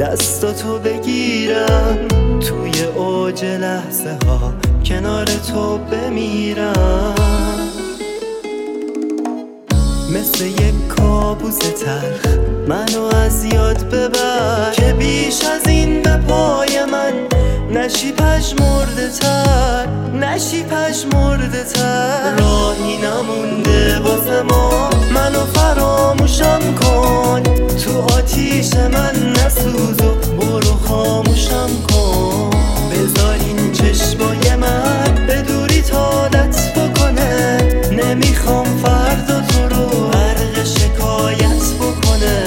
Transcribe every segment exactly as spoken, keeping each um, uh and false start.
دستاتو بگیرم، توی اوج لحظه ها کنار تو بمیرم. مثل یک کابوس تلخ منو از یاد ببر، که بیش از این به پای من نشی پژمرده تر، نشی پژمرده تر. راهی نمونده واسه ما، منو فراموشم کن، تو آتیش من نسوز و برو خاموشم کن. بذار این چشمای من به دوری عادت بکنه، نمیخوام فردا تو رو غرق شکایت بکنه.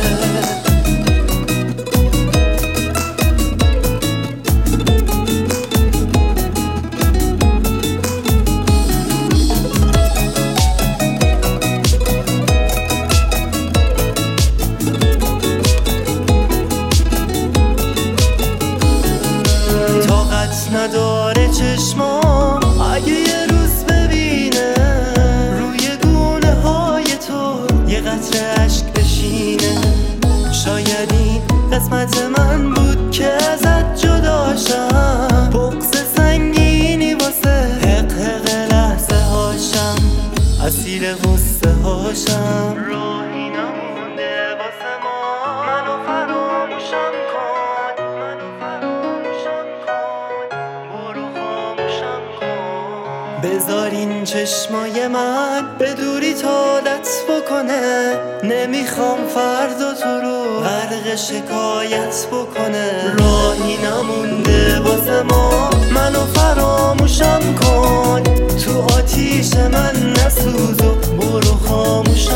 نداره چشمام اگه یه روز ببینه روی گونه های تو یه قطره عشق بشینه. شاید این قسمت من بود که ازت جداشم، بغض سنگینی واسه حق حق لحظه هاشم، اسیر غصه هاشم. راهی نمونده واسه ما، منو فراموشم کن، منو فراموشم کن، برو خاموشم کن. بذار این چشمای من به دوری عادت بکنه، نمیخوام فردا تو رو غرق شکایت بکنه. راهی نمونده واسه ما، منو فراموشم کن، تو آتیش من نسوز و برو خاموشم